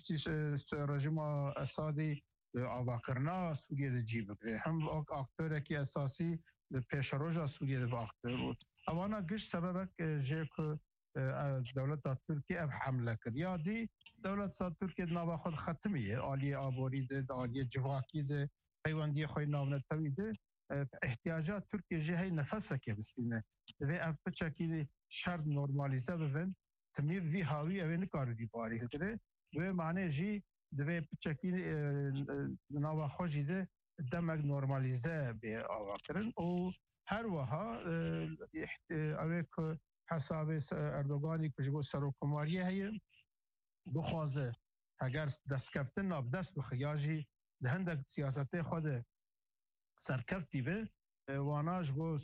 پشتی رژیم اسادی آواکرنا سوریه جیب بگیره هم اکتور که اساسی پیش روژا سوریه و اکتور بود اوانا گشت سبب که دولت ترکیه اب حمله کرد یا دی دولت ترکیه نوا خود ختمیه عالی آبوری ده عالی جواکی ده حیواندی خوی ناونتوی ده احتیاجات ترکیه جهی نفسه که بسینه و اب پچکی شرط نورمالیزه ببین تمیر وی هاوی اوی نکار دی باری هده و معنی جی دوی پچکی نوا خوشی ده دمک نورمالیزه به آقا کرن و هر وها اوی که حساب اردوغانی که جبو سروکماری هی بخوازه اگر دست کفتن ناب دست بخیاجی ده هندک سیاست خود سرکفتی به واناج بو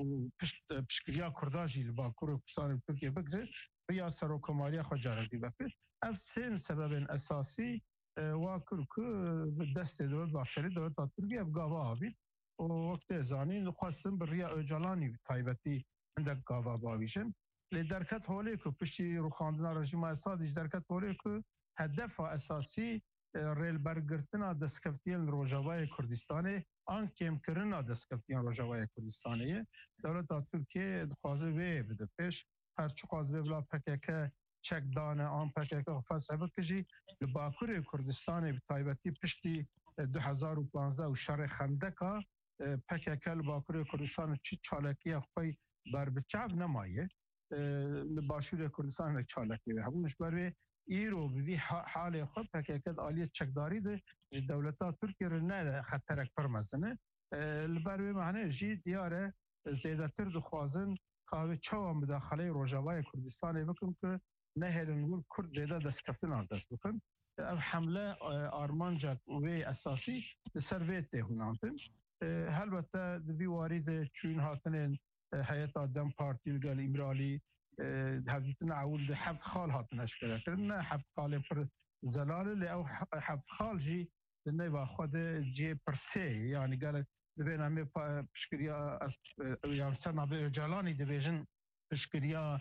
پشکریا کرداجی لباکور و کشتان ترکیه بگذه و یا سروکماری خود جاردی بپش از سین سبب اساسی واکر که دست دولت باشری دولت ترکیه افگاوه آبید و وقت زانی خواستم بر ریا اجالانی تایبتی عندك قاضي باويشن لدركت هوليك بشي روخاندنا رژیم اسادی درکت هوليك هدف اساسی ریل برگرتنا دسکفتیان روجاوای کردستان آن کم کرنا دسکفتیان روجاوای کردستانیه دولت ترکیه خوازه وی بده پیش هر چه خوازه بلا پکک چک دانه آن پکک فلسفه کجی باکور کردستان به تایبتی پشتی 2015 و شر خندقه پککل باکور کردستان چی چالکی خوی بر بچاب نمایه باشور کردستان چالکی و همونش برای ایرو بی حال خود پککل عالی چکداری ده دولتا ترکیه رو نه خطرک پرمزنه برای معنی جی دیاره زیده تر دخوازن که چوام بداخله روجاوای کردستان بکن که نه هلنگول کرد زیده دست کفتن آدست بکن حمله آرمانجا و اساسی سرویت هونانتن البته دوی وارد چون هاتن هیئت دم پارتی لگل امرالی حضرت نعول ده حفظ خال هاتن اشکره کرن حفظ خال پر زلال لی او حفظ خال جی نه با خود جی پرسه یعنی گل دوی نمی پشکریا یا سنا به جلانی دویجن پشکریا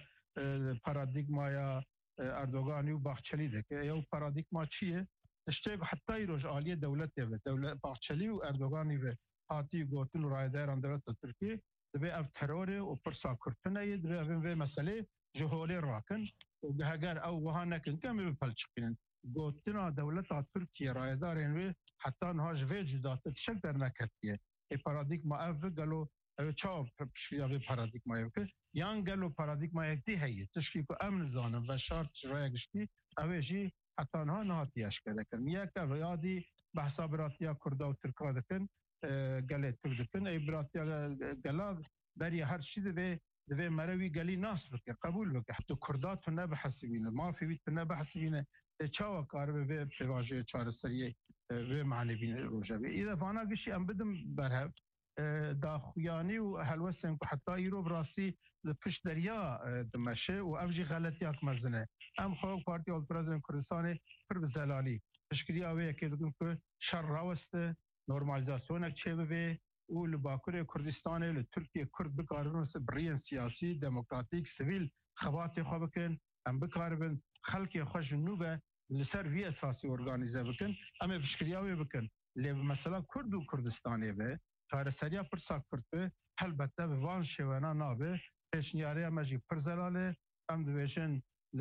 پارادیگمایا اردوغانی و باخچلی ده که یو پارادیگما چیه اشتیگ حتی ایروش عالی دولت باخچلی و اردوغانی و هاتی گوتن و رایداران دولت ترکیه دوی اف ترور و پرسا کرتنه دوی اوین مسئله جهولی راکن و اگر او وها نکن کمی بپلچکنن گوتنا دولت ترکیه رایدارین و حتی نهاج وی جدات تشک در نکتیه ای پارادیگما اف گلو او چاو پشکیا به پارادیگما که یان گلو پارادیگما یک دی هیه تشکی که امن زانم و شرط رای گشتی اویجی حتی نهاتی اشکره کن یک او یادی بحثا براتیا کرده و ترکا دکن گله تر دکن ای براتیا گلا بری هر چیز دوی مروی گلی ناس بکن قبول بکن حتی کردات نه بحثبینه مافی بیت نه بحثبینه چاوا کار به پیواژه چهار سریه و معنی بینه روژه بی ایده فانا گشی ام بدم برهب دا خویانی و حلوسن که حتی ایرو براسی لپش دریا دمشه و افجی غلطی اک مزنه ام خواه پارتی آلپرازن کردستان پر بزلالی تشکری آوه که دکن که شر راوسته نورمالیزاسیونک چه ببه و لباکور کردستان لترکیه کرد بکارن برین سیاسی دموکراتیک سویل خوات خواه بکن ام بکاربن خلق خوش نوبه لسر وی اساسی ارگانیزه بکن ام فشکریاوی بکن لی مثلا کرد و کردستانی به کار سریا پرسا کرده البته به وان شوانا نابه پیشنیاره امجی پرزلاله ام دویشن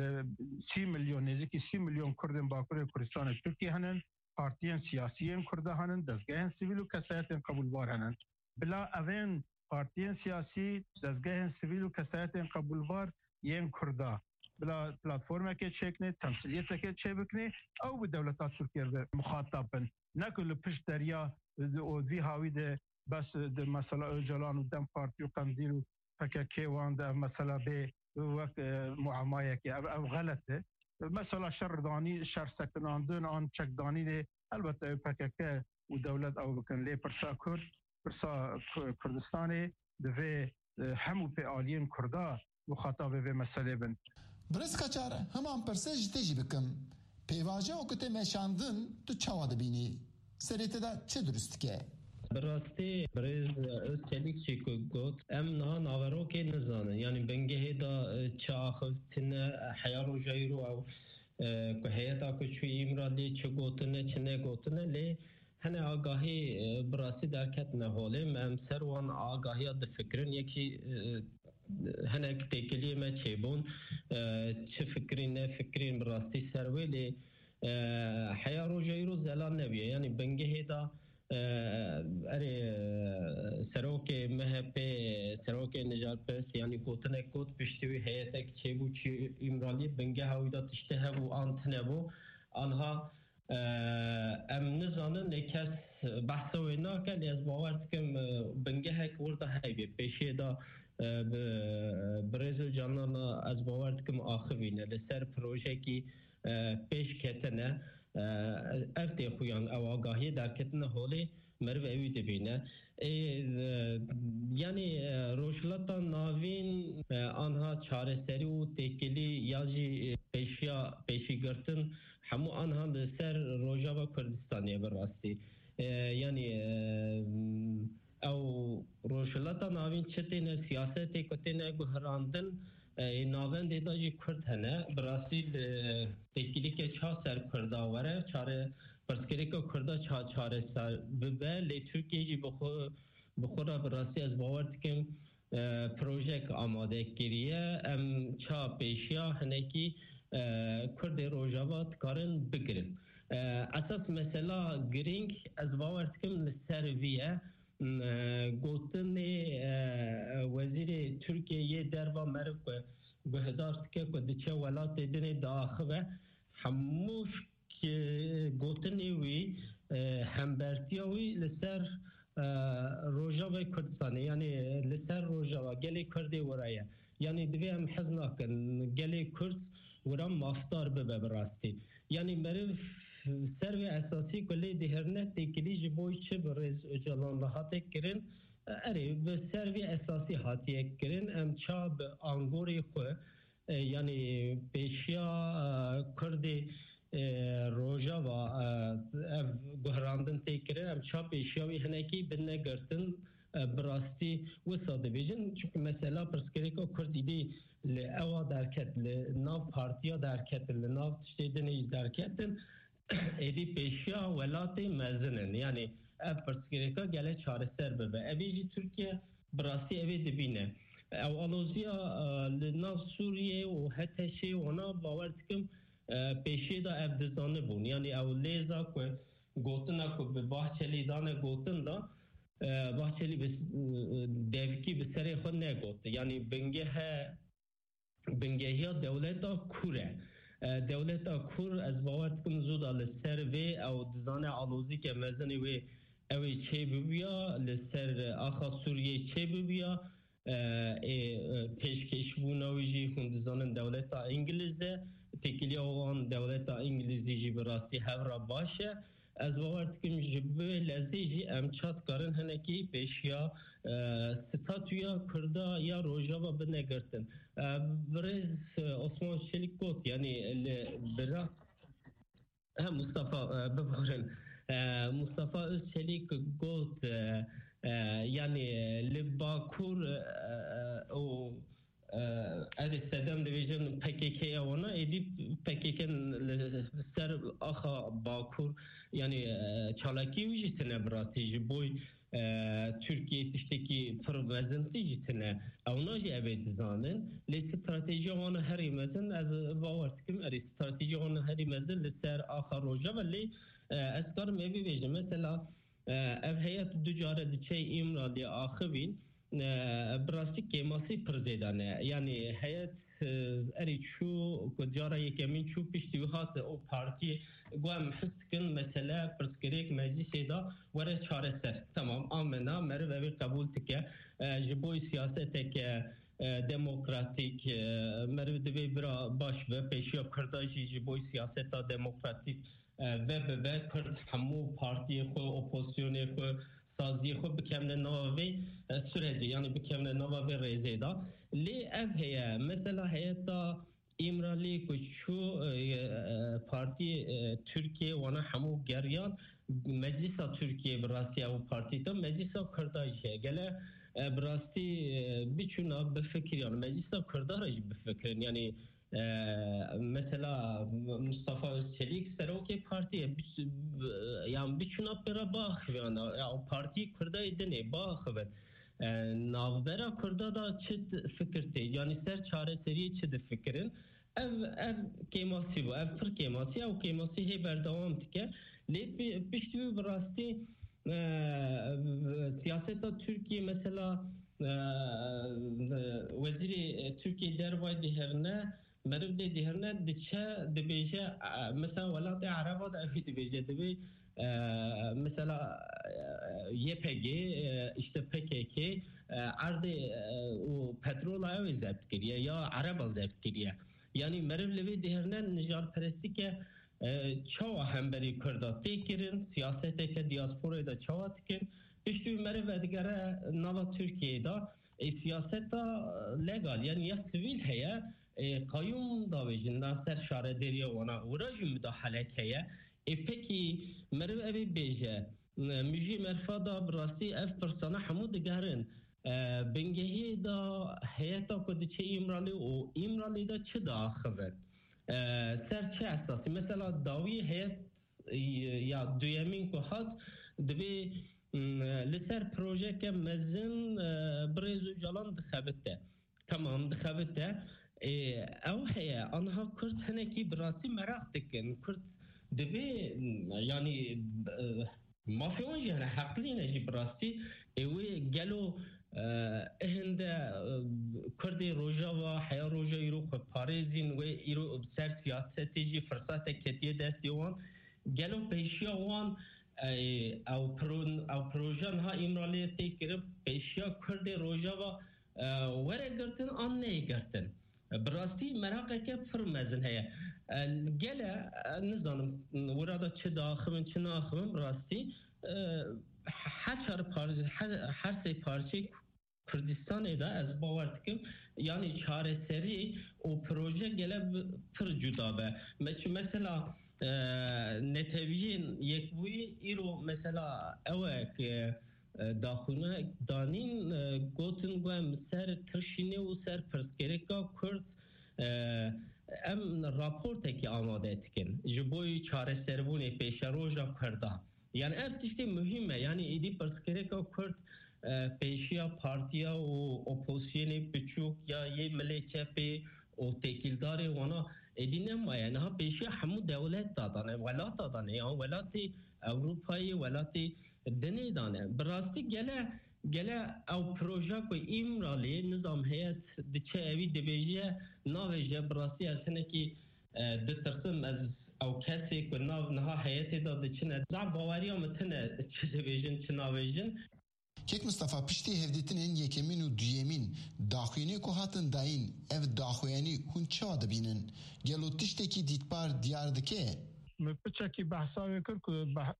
30 میلیون نزدیکی 30 میلیون کردن باکور کردستان ترکیه هنن پارتیان سیاسیین کرده هنن دستگاه سیویل و کسایت قبول بار هنن بلا اوین پارتیان سیاسی دستگاه سیویل و کسایت قبول بار ین کرده بلا پلاتفورم که چکنه تمثیلیت که چه بکنه او به دولتات ترکیه مخاطبن نکل پشت دریا و دی هاوی ده بس ده مثلا اوجلان و دم پارتی و قندیل و پککی وان ده مثلا به وقت معامایه که او غلطه مثلا شردانی شر سکناندن آن چکدانی ده البته پککی و دولت او بکن لی پرسا کردستانی ده همو پی آلین کرده مخاطب به مسئله بن برز کچار همان پرسه جتی بکم پیواجه او کته مشاندن تو چاوا دبینی سریته دا چه درست که؟ براستی برز چلیک چی که گوت ام نه ناورو که نزانن یعنی بنگه دا چه آخفتن حیار و جایرو او که هیئت آکوچوی ایمرالی چه گوتنه چه نه گوتنه لی هنه آگاهی براسی درکت نهاله ممسر وان آگاهی د فکرین یکی هنه تکلیه ما چه بون چه فکرین نه فکرین براستی سروی لی حیا روجایی رو زلان نبیه یعنی بنگه هیدا اری سروک مهپ سروک نجات پرس یعنی گوتنه گوت پشتوی هیئت چه بو چی ایمرالی بنگه هاویدا تشته هبو آنتنه بو آنها ام نزانن نکس بحث و اینا که از باور کم بنگه هک ورده هایبه پیشه دا برزیل جانان از باور کم آخوینه لسر پروژه کی پیش کتنه افتی خویان او آگاهی در کتنه حالی مرو اوی دبینه یعنی روشلتا ناوین آنها چاره سری و تکلی یا جی پیشی گرتن همو آنها لسر روجاوا کردستانیه براستی یعنی او روشلتا ناوین چتینه سیاستی کتینه گهراندن ناوین دیدا جی کرد هنه براستی تکیلی که چا سر کرداوره چاره پرسکری که کردا چاره سر ببه لی ترکیه جی بخورا براستی از باور دکم پروژک آماده کریه ام چا پیشیا هنه کی کرد روجاوا کارن بگرن اساس مثلا گرینگ از باور دکم سرویه گوتن وزیر ترکیه دروا مرو گهدار که کدچه ولات دنی داخله هموش که گوتن وی همبرتیاوی لسر روجاوا کردستانه یعنی لسر روجاوا گلی کردی ورایه یعنی دوی هم حزنا کن گلی کرد ورام مافتار ببه براستی یعنی مرو سروی اساسی کلی دهرنه تکلی جبوی چه برز اجالان راحت کرن اری به سروی اساسی حاتیه کرن ام چا به آنگوری خو یعنی پیشیا کردی روژا و گهراندن تکرن ام چا پیشیاوی هنکی بنه گرتن براستی وساده بیجن چون مثلا پرسکری که کردی بی لعوا درکت لناو پارتیا درکت لناو تشتیدنی درکتن ایدی پیشیا ولاتی مزنن یعنی اف پرسکریکا گله چاره سر ببه اوی جی ترکیه براستی اوی دبینه او آلوزیا لناو سوریه و هتشی ونا باورد کم پیشی دا اف دزانه بون یعنی او لیزا که گوتنا که به باحچلی دانه گوتن دا باحچلی devki به سری خود نگوت یعنی بنگه ها دولتا کوره دولتا کور از باورد کم زود لسر وی او دزانه آلوزی که مزنی وی اوی چه ببیا لسر آخا سوریه چه ببیا پیشکش بوناوی جی خوندزانن دولتا انگلیزه تکیلی اوان دولتا انگلیزی جی براستی هورا باشه از باورد کم جبه لزی جی امچات کارن هنکی پیشیا ستاتویا کردا یا روژاوا بنگرتن برز عثمان شلیک گوت یعنی برا مصطفى ببخشن مصطفى شلیک گوت یعنی لباکور او از استدام دیویژن PKK اونا ایدی PKK سر آخا باکور یعنی چالاکی ویجتنه براتی جبوی Türkiye tişteki provazenti jitine avnaji evet zanen le strateji ona her imezin az bavartkim er strateji ona her imezin le ser axar roja ve le asgar mevi veje mesela ev heyet ducara de şey imrali axivin براستی کماسی پردیدانه یعنی هیئت اری چو کجارا یکمین چو پشتی وحات او پارتی گوام حس کن مثلا پرسکریک مجلسی دا وره چاره سر تمام آمنا مرو اوی قبول تکه جبوی سیاست که دموکراتیک مرو دوی برا باش و پیشیا کرداشی جبوی سیاست دموکراتیک و به کرد همو پارتی خو اپوزیسیون خو سازی خود بکمن نوابی سرعی یعنی بکمن نوابی رزیدا لی اف هیا مثلا هیتا ایمرالی کشو پارتی ترکیه وانا همو گریان مجلس ترکیه براستی او پارتی تا مجلس کردایشه گله براستی بیچونا بفکر یعنی مجلس کردارش بفکرن یعنی مثلا مصطفی چلیک سروکی پارتی yani biçuna pera baxıyan ya parti Kurdayı dene baxıvan navbera Kurda da çit fikirte yani ser çareseri çit fikirin ev keması bu ev fır keması ev keması he berdavam tike lep pişti bir rasti siyaseta Türkiye mesela veziri Türkiye dervay diherne مرد دیگران دیگه دبیجه مثلا ولات عربا دافی دبیجه دبی مثلا YPG işte PKK ardı o petrol ayağı zapt kiriye ya araba zapt kiriye yani merevlevi diğerler nijar peresti ki çava hemberi Kurda tekirin siyasete ke diasporayı da çava tekin işte merev digere nava Türkiye'de siyasete legal yani ya sivil heye kayyum davacından ser şare deriye ona uğracı müdahale keye peki merv evi beje müji merfada brasi ev persona hamu digerin bengehi da hayata kodiçe imrali o imrali da çı da xaber ser çı esası mesela davi hayat ya duyemin ku hat dibi لسر proje ke mezin brezu calan dixebite tamam dixebite او هي انها كرت هناكي براسي مراقتك كرت دبي يعني ما في وجه انا حقلين اجي براسي اوي قالوا هند كردي روجا حيا روجا يروح باريزين ويرو بسر سياسه تيجي فرصه كتيه دستيوان قالوا بيشيا وان او بروجان ها امراليه تيكر بيشيا كردي روجا ورا قرتن اني قرتن براستی مراقه که فرمزن هیا گله نزدانم وردا چه داخلن چه ناخلن براستی هر سه پارچه کردستان eda از باور دکم yani çareseri o proje gele tır juda be mesela neteviyin yekbuyi iro mesela evek داخونه دانین گوتن گویم سر ترشینه و سر پرسکریکا کرد ام راپورت کی آماده etkin جبوی çare servune peşa roja kurda yani ev işte mühime yani idi perskereka kurd peşia partiya o opozisyonu küçük ya ye meleçepe o tekildari ona edinema yani ha peşia hamu devlet dadane velat dadane ya velati Avrupa'yı velati deney dane براستی گله او پروژه کو امرالی نظام هیئت دچه اوی دبیجه ناویجه براستی اسنه کی دترسم از او کسی کو ناو نها هیئت دا دچنه دا باوریا متنه چه دبیجن چه ناویجن Kek Mustafa pişti hevdetinin yekemin u duyemin daxuyeni ku hatın dayın ev daxuyeni hun çawa dibînin gelo tiştekî dîtbar diyar dike مپچکی بحثای کرد که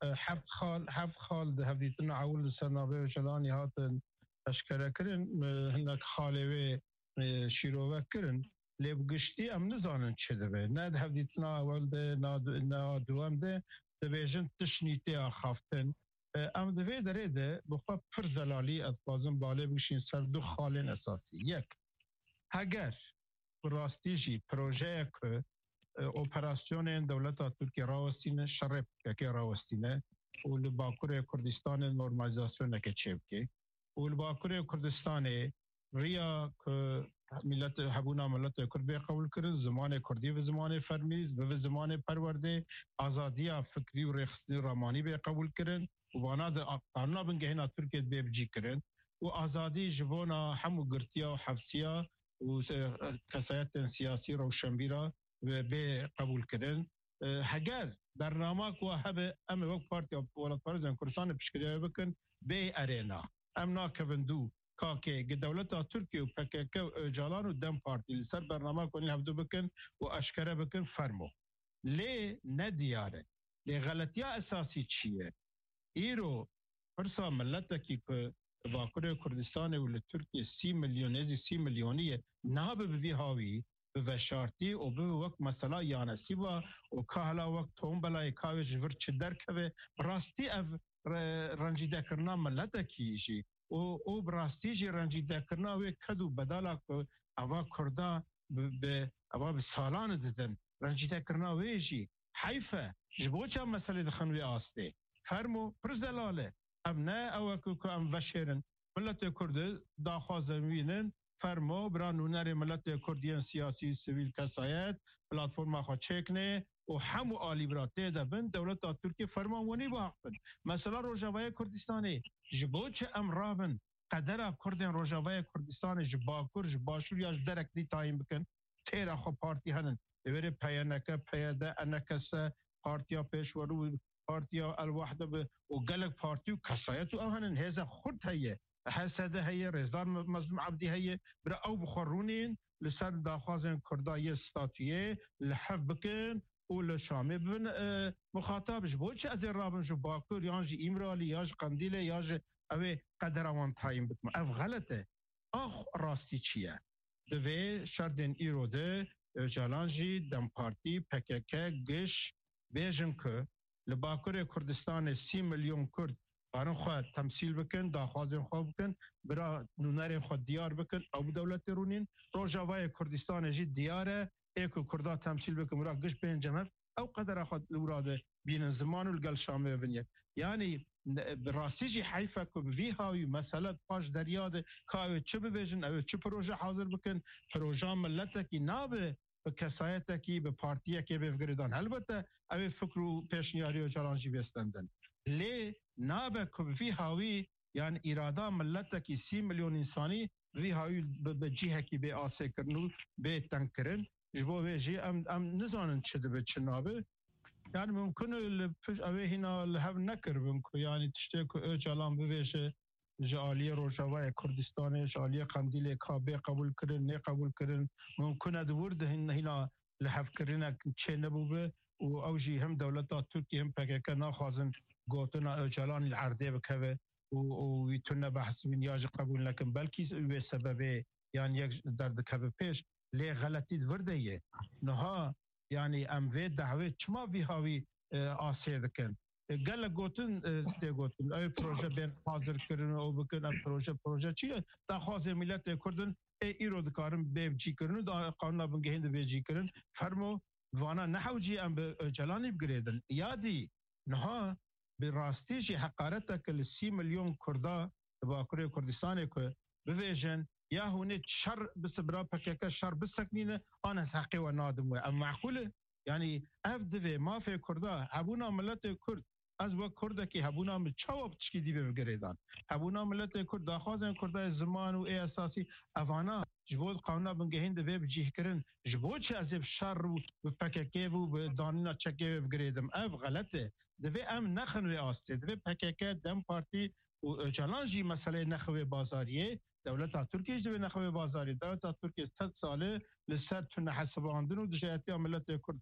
هفت خال ده هفدیتن عول سنابه و جلانی هاتن اشکره کرن هنک خالوه شیروه کرن لیب گشتی ام نزانن چه ده نه ده هفدیتن اول ده نه دوام ده ده بیجن تشنیتی آخافتن ام دوی داره ده بخواه پر زلالی اتبازن باله بگشین سر دو خالین اساسی یک اگر براستی جی پروژه که اپراسیون دولت ترکیه راوستینه شرپ که راوستینه و لباکور کردستان نورمالیزاسیون که چیبکی و لباکور کردستان ریا که ملت حبونا ملت کرد به قبول کرد زمان کردی و زمان فرمیز و زمان پرورده آزادی فکری و رخصتی رامانی به قبول کرد و وانا قانونا بنگهینا ترکیه بیبجی کرد و آزادی جوانا همو گرتیا و حفظیا و کسایت سیاسی روشنبیرا به قبول کردن هگر در نامه که هبه ام وقت پارتی ولاد پارزن کردستان پیشکده بکن به ارینا ام ناکوندو که دولت ترکیه و پکک و جالان و دم پارتی سر برنامه کنی هفدو بکن و اشکره بکن فرمو لی ندیاره لی غلطی اساسی چیه ایرو فرسا ملتکی که باکر کردستان و ترکیه 30 میلیونیه نابه بی هاوی به شرطی او به وقت مثلا یانسی و کالا وقت توم بلای کاوش ورچ درکه راستی اف رنجیده کرنا ملت کیجی او براستی جی رنجیده کرنا و کدو بدالا که اوا کردا به ابا سالان ددن رنجیته کرنا ویجی حیفه جبوچا مسئله دخنوی آسته فرمو پرزلاله ام نه اوکو که ام وشیرن ملت کرد داخوازمینن فرمو برانونر ملت کردین سیاسی سویل کسایت پلاتفورم خوا چکنه و همو آلی براته دبن دولت ترکیه فرمانونی با حق بن مثلا روجاوای کردستانی جبوچ ام رابن قدر کردین روجاوای کردستان جباکر جباشور یا درک دی تایم بکن تیرا خو پارتی هنن دوره پیانکه پیاده انکس پارتیا پیشورو پارتیا الوحده و گلک پارتی و کسایت و هنن هزا خود هیه حسده هیه رزدار مظلوم عبدی هیه برا او بخورونین لسر داخوازن کردای ستاتیه لحف بکن و لشامه ببن مخاطبش بوچه از این رابن جو باکر یانجی امرالی یاج قندیله یاج اوه قدر آوان تایم بکم او غلطه آخ راستی چیه دوه شردین ایروده جالانجی دم پارتی پککه گش بیجن که لباکر کردستان 30 میلیون کرد بارن خواهد تمثیل بکن داخوازن خواه بکن برا نونر خود دیار بکن او دولت رونین روجاوای کردستان جی دیاره ایکو کردا تمثیل بکن برا گش بین جمعه او قدر خود لوراده بین زمان و لگل شامه بنیه یعنی راستی جی حیفه که بوی هاوی مسئله پاش دریاده که اوه چه ببیجن اوه چه پروژه حاضر بکن پروژه ملته که نابه به کسایت کی به پارتیه که بفگردان البته اوه فکر و پیشنیاری و جلانجی بستندن لی نابه که بوی هاوی یعنی اراده ملته که 30 میلیون انسانی وی هاوی به جیه که به آسه کرنو به تنگ کرن جبو ویجی ام نزانن چه ده چه نابه yani mümkün öyle hina lev nekirvin ku yani tişte ku öcalan bivêje ji aliyê Rojavayê Kurdistanê ji aliyê Qandîlê KB qebul kirin ne qebul kirin mümkün e divur de hina lehevkirinek çê nebûbe û ew jî hem dewleta Tirkiye hem PKK naxwazin gotina öcalanî li erdê bikeve û wî tune behsibîn ya jî qebul nekin belkî wê sebebê yani yek derdikeve pêş lê xeletî divur de ye niha yani ام وی دعوی چما وی هاوی آسیه دکن گله گوتن سته گوتن ای پروژه بین حاضر کردن او بکن ام پروژه چیه تا خواست ملت کردن ایرو دکارم بیوجی کردن دا قانون بنگهند بیوجی کردن فرمو وانا نحوجی ام جلانی بگریدن یادی نها به راستیش حقارت کل 30 میلیون کردا باکره کردستان که بویژن یا هونه شر بس برا پکیکا شر بسکنینه آن حقی و نادم و اما معقوله یعنی افدوی مافی کرده هبونا ملت کرد از و کرده که هبونا چواب تشکی دیبه بگریدان هبونا ملت کرد داخوازن کرده زمان و ای اساسی افانا جبود قانونا بنگهین دوی بجیه کرن جبود چه از شر و پکیکی و دانینا چکی بگریدم اف غلطه دوی ام نخنوی آسته دوی پکیکی دم پارتی و جلانجی مسئله نخوی بازاریه دولت ترکیه جوی نخوی بازاری دولت ترکیه 100 ساله لسر تون حساباندن و دشایتی ملت کرد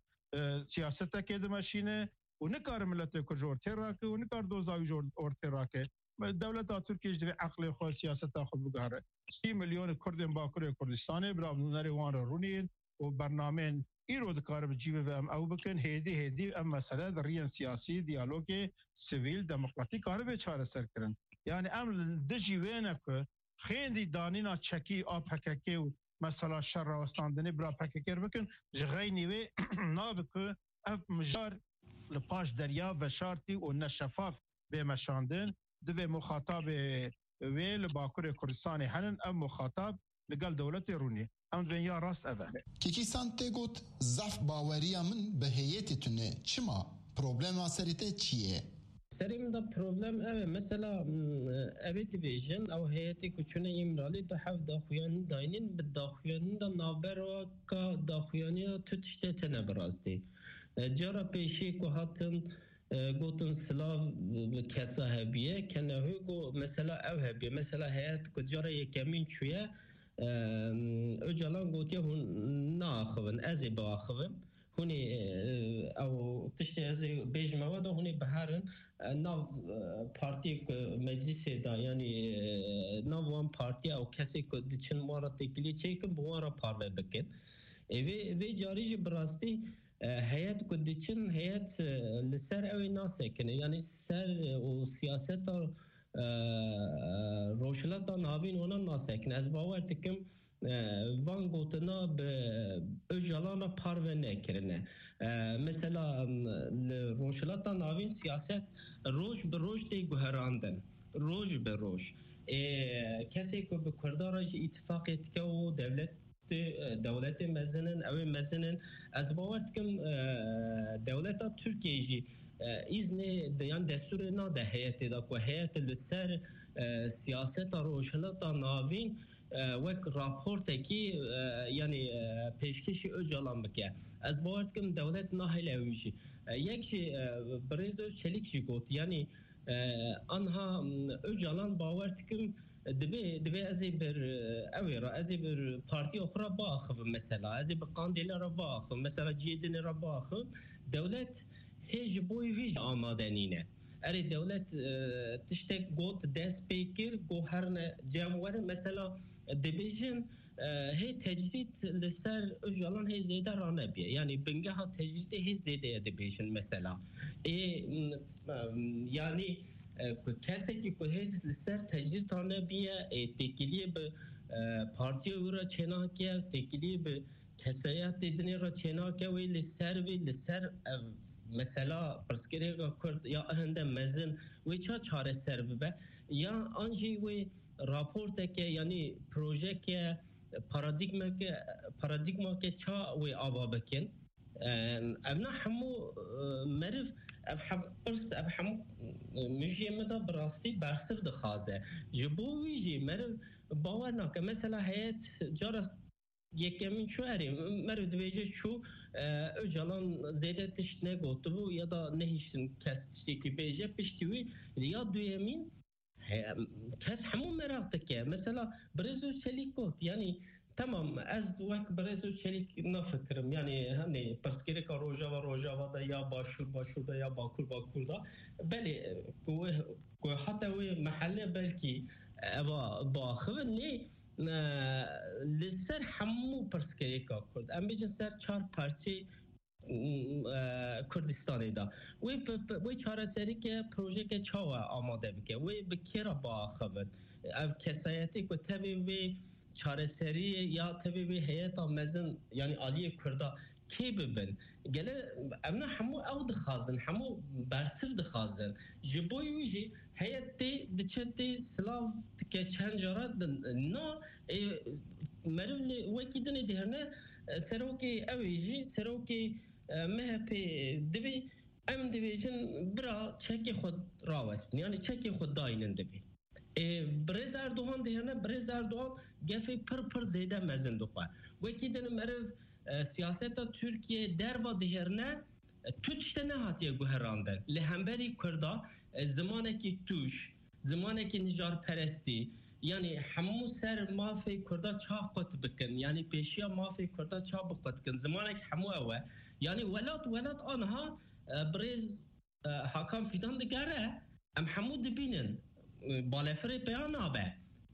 سیاست که دمشینه و نکار ملت کرد جورتی راکه و نکار دوزاوی جورتی راکه دولت ترکیه جوی عقل خود سیاست خود بگاره 30 میلیون کرد باکر کردستانه برای نریوان رونین و برنامه ایرو دکار بجیبه و ام او بکن هیدی ام مسئله در ریان سیاسی دیالوگ سیویل دموکراتیک کار به چاره سر کرن یعنی ام دجیوینه که خیلی دانینا چکی آب پککی و مثلا شر راستاندنی برا پککر بکن جغی نیوی نابکو اف مجار لپاش دریا و شارتی و نشفاف به مشاندن دوی مخاطب ویل باکر کردستان هنن ام مخاطب لگل دولت رونی ام دنیا راست اوه کیکی سانته گوت زف باوریا من به هیئتتونه چما پروبلم آسریته چیه؟ سریم دا پروبلم اوه مثلا اوه دیویژن او هیئتی کچونه امرالی دا حف داخویانی داینین به داخویانی دا نابر و که داخویانی دا تو تشته تنه برازدی جارا پیشی که هاتن گوتن سلاو کسا هبیه که نهوی گو مثلا او هبیه مثلا هیئت که جارا یکمین چویه او جالان گوتیه هون ناخوون ازی با آخوون هونی او تشتی ازی بیج مواد هونی بهارن ناو پارتی مجلس دا یعنی ناو وان پارتی او کسی که دیچن مارا تکلی چیکن بوارا پاروه بکن وی جاری جی براستی هیئت که دیچن هیئت لسر اوی ناسه کنه یعنی سر و سیاست روشلتا نابین اونا ناسه کنه از باور تکم وان گوتنا به اجالانا پارو نکرنه مثلا روشلاتا ناوین سیاست روش به روش دی گهراندن روش به روش کسی که به کردارش اتفاقیت که و دولت مزنن او مزنن از باورت کم دولت ترکیه جی ایزن دیان دستور نا ده هیئت دا که هیئت لسر سیاست روشلاتا ناوین وک راپورت کی یعنی پیشکشی اجالان بکه از باورت کم دولت ناهیل اویشی یکی بریزو چلیک شی گوت یعنی آنها اجالان باورت کم دبی ازی بر اوی را ازی بر پارتی اخرى باخف مثلا ازی بر قاندیل را باخف مثلا جیدن را باخف دولت هیچ بوی ویج آماده نینه اری دولت تشتک گوت دست پیکر گو هر جمعور مثلا دبیجن هی تجدید لسر اجالان هی زیده رانه بیه یعنی بنگه ها تجدید هی زیده دبیجن مثلا یعنی کسی که هی لسر تجدید رانه بیه تکیلی به پارتی او را چنان که تکیلی به کسایت دیدنی را چنان که وی لسر مثلا پرسکری کرد یا اهنده مزن وی چاره سر ببه یا آنجی وی راپورت که یعنی پروژه که پارادیگما که چا وی آبا بکن ابنا همو مرف اب همو میشه مدا براستی برسر دخوازه جبو ویجی مرف باور نکه مثلا هیئت جارست یکمین شو اریم مرد دویجه شو اجالان زیده تشت نگوتو بو یا دا نهیشتن کسی که بیجه پشتیوی یا دویمین کس همون مراقبه که مثلا برزو چلیک گفت یعنی تمام از وقت برزو چلیک نفکرم یعنی همه پسکری که روژاوا دا یا باشور دا یا باکور دا بله حتی وی محله بلکی باخوه نی لسر همو پرسکری که کرد ام بیجن سر 4 پارچه کردستانی دا وی چاره سری که پروژه که چاوه آماده بکه وی بکی را با خبر کسایتی که تبی وی چاره سری یا تبی وی هیئت مزن یعنی عالی کرده کی ببین گله امنا همو او دخوازن همو برسر دخوازن جبوی ویجی هیئت دچتی سلاو که چند جارات نا مرد وکی دنی دیرنه سروکی اویجی سروکی مهپی دوی ام دویجن برا چکی خود راوست یعنی چکی خود داینن دوی برز اردوغان دیرنه برز اردوغان گفی پر زیده مزن دخواه وکی دنی مرد سیاست ترکیه در و دیرنه توچته نه هاتیه گوهراندن لحنبری کرده زمانه که توش زمانه که نجار پرستی یعنی همو سر مافی کرده چا قط بکن یعنی پیشیا مافی کرده چا بقط کن زمانه که همو اوه یعنی ولاد آنها بریز حاکم فیدان دگره ام همو دبینن بالفر پیان آبه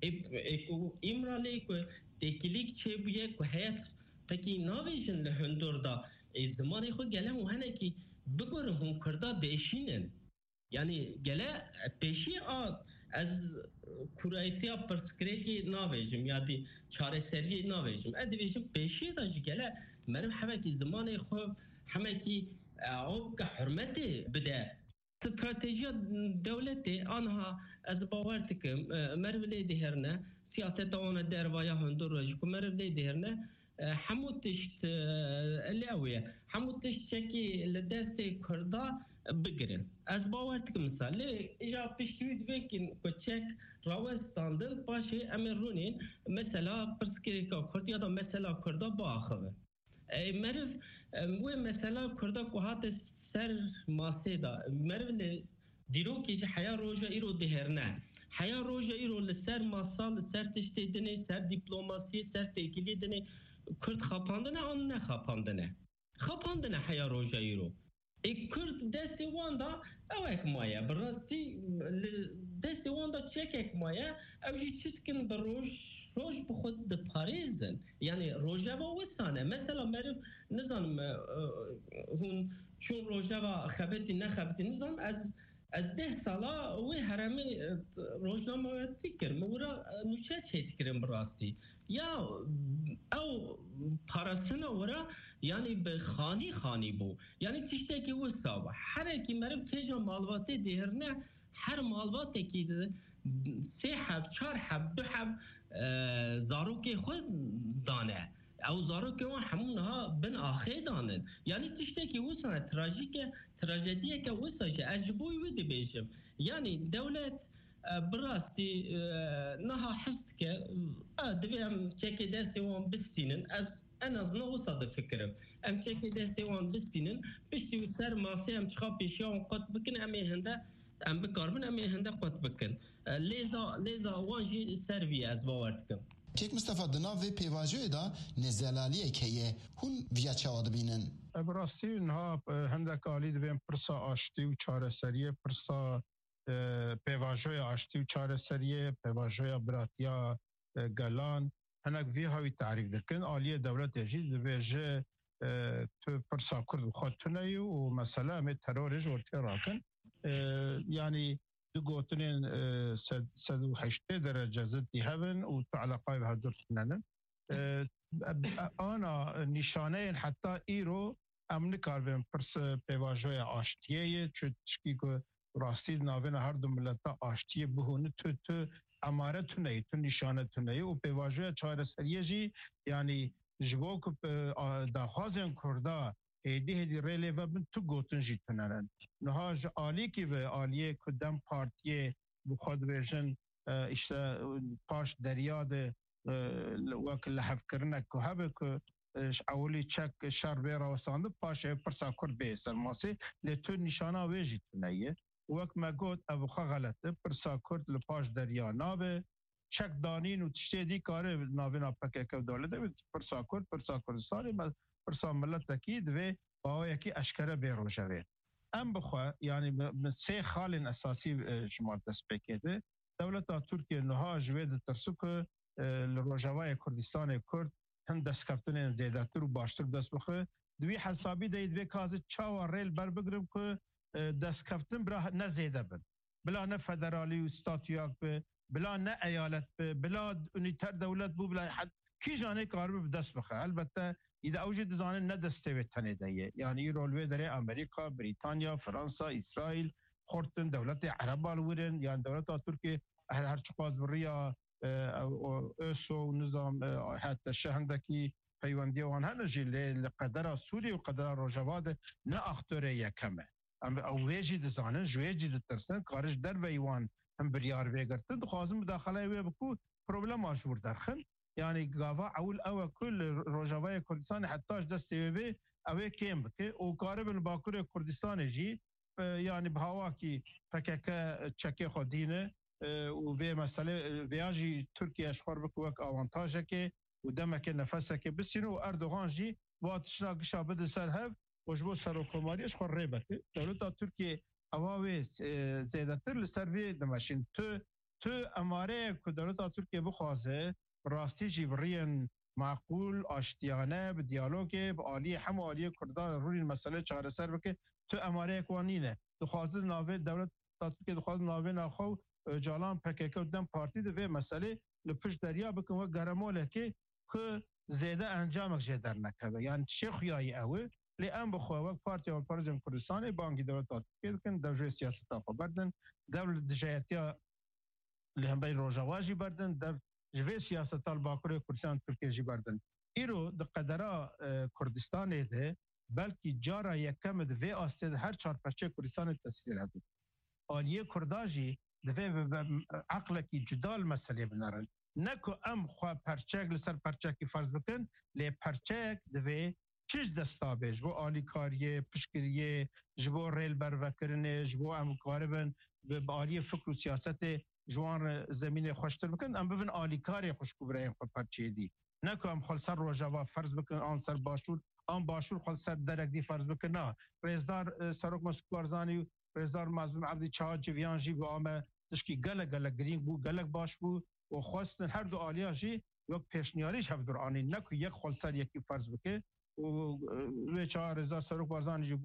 امرالی که تکلیک چه بیه که هیت پکی ناویشن لحندور دا زمانه خود گله موهنه که بگرم هم کرده بیشینن یعنی گله پیشی از کورایتیا پرسکریکی ناویجم یا دی چاره سری ناویجم ادویجم پیشی داشت گله مرم همه کی زمان خوب همه کی او که حرمتی بده استراتژی دولتی آنها از باورت که مرم لی دیرنه سیاست آن دروایا هندور راجع که مرم لی دیرنه همو تشت لیاویه همو تشت چکی لدست کرده بگیرن از باورت که مثال ایجا پیشوید وکین کوچک راوستاندن باشه امرونین مثلا پرسکری که کرد یا دا مثلا کرده باخوه مرف و مثلا کرده که هات سر ماسه دا مرف دیرو که حیا روژا ایرو دهرنه حیا روژا ایرو لسر ماسال سر تشتی دنه سر دیپلوماسی سر تکیلی دنه کرد خاپاندنه آن نه خاپاندنه حیا روژا ایرو کرد دستی واندا او اک مایه براستی دستی واندا چک اک مایه او جی چیزکن بر روش بخود ده پاریزن یعنی روژه با وستانه مثلا مرف نظام هون چون روژه با خبتی نخبتی نظام از از 10 سالا وی هرمی روزنامه فکر مورا نوچه چیز براستی یا او پاراسنا ورا یعنی به خانی بو یعنی تشته که وسا هر کی مرم تیجا مالواتی دیرنه هر مالواتی که 3 حب 4 حب 2 حب زاروکی خود دانه او زاروکی اون همونها بن آخه دانن یعنی تشته که وسا تراژدیه که وسا که اجبوی ویدی بیشم یعنی دولت براستی نها حست که دویم چکی دستی وان بستینن از انا نوصل فكرة ام شكل ده سوان بستينن بشتي سر ما في ام تخافي شو قط بكن امي هندا ام بكاربن امي هندا قط بكن ليزا وانجي سيرفي از باورتكم کیک مصطفی دناو پیواژوی دا نزلالیه که هون ویا چاواد بینن براستی اینها هندک آلی دویم پرسا آشتی و چاره سریه پرسا پیواژوی آشتی و چاره سریه پیواژوی براتیا گلان هنک وی هاوی تعریف دکن آلیه دولت جید دویجه تو پرسا کرد خود تونهی و مثلا همه ترورش ورطی راکن یعنی دو گوتنین 108 درجه زدی هبن و تو علاقای به هدور سننن آنا نشانه حتی ایرو امن کاربیم پرس پیواژوی آشتیه چکی که راستی ناوین هر دو ملتا آشتیه بهونه تو اماره تونه تو نشانه تونه و پیواژوی چهار سریه جی یعنی جبو که داخوازن کرده هدی ریلی و بن تو گوتن جی تنرن نهاج آلی کی به آلیه کدام پارتیه بخود بیشن işte پاش دریاد وقت لحف کرنه که هبه که اولی چک شر بیرا وسانده پاش پرسا کرد بیسر ماسی لیتو نشانه ویجی تنیه وقت ما گفت ابوخا غلطه پرسا کرد لپاش دریا نابه چک دانین و تشتی دی کاره نابه ناپکه که دولده پرسا کرد سالی پرسا ملت تکید و با یکی اشکره بیرو شوید ام بخوا یعنی من سه خال اساسی شما دست بکیده دولت ترکیه نها جوید ترسو که لروجاوای کردستان کرد هم دست کفتن زیداتر و باشتر دست بخواه دوی حسابی دید دوی کازه چاو ریل بر بگرم که دست کفتن برا نه زیده بن بلا نه فدرالی و استاتیاک به بلا نه ایالت به بلا اونیتر دولت بو بلا حد کی جانه کار به دست بخواه البته ایده اوجه دزانه نه دسته به تنه دیه یعنی رولوی داره امریکا بریتانیا فرانسا اسرائیل خورتن دولت عرب الورن یعنی دولت ترکیه هر چقاز بریا اسو نظام حتی شهندکی پیوندی وان هنجی لقدر سوری و قدر روجواد نه اختره یکمه ام او ویجی دزانن جویجی دترسن کارش در ویوان هم بریار ویگرتن خازم مداخله وی بکو پروبلم آشور درخن يعني قافا أول كل روجاوية كردستان حتىش دستي بي أوي كيم بكي وقارب الباكورة كردستان جي يعني بهواكي فكاكا تشكي خدينه وبي مسألة بياجي تركيا أشخار بك وك أوانتاجك ودمك نفسك بسينو أردوغان جي واتشنا قشا بد سرهب وجبو سروكوماري أشخار ريبك دولتا تركيا أواوي زيادتر لسروي دمشين تو أماره كدولتا تركيا بخوازه راستی جبرین معقول آشتیانه به دیالوگ به عالی هم عالی کردان روی مسئله چاره سر بکه تو اماره اکوانینه دخواست ناوه دولت تاثیر که دخواست ناوه نخو جالان پکیکو دم پارتی ده مسئله لپش دریا بکن و گرموله که زیده انجامک جدر نکبه یعنی چه خویایی اوه لی ام بخواه وقت پارتی و پارجم کردستان بانکی دولت تاثیر کن دوجه سیاست آفا بردن دولت دجایتی لی هم بین روژاواجی بردن در جوی سیاست الباکوری کردستان ترکیه جی بردن ایرو د قدرا کردستان ده بلکی جارا یکم ده وی آستید هر چهار پرچه کردستان تصویر هدو آلیه کرداجی ده عقل کی جدال مسئله بنارن نکو ام خواه پرچه لسر پرچه کی فرض بکن لی پرچه ده چیز دستابه جبو آلیکاریه پشکریه جبو ریل بروکرنه جبو ام کاربن به آلیه فکر و سیاست جوان زمین خوشتر بکن ام ببین آلیکاری خوشکو برایم خود پرچه دی نکو ام خلصر روژاوا فرض بکن آن سر باشور آن باشور خلصر درک دی فرض بکن نه رئیسدار سروک مسکوارزانی رئیسدار مظلوم عبدی چهاد جویان جی و آمه تشکی گلک گرینگ بو گلک باش بو و خواستن هر دو آلیا جی یک پیشنیاریش هفدر آنی نکو یک خلصر یکی فرض بکن و چهار رئیسدار سروک بارزانی جی بود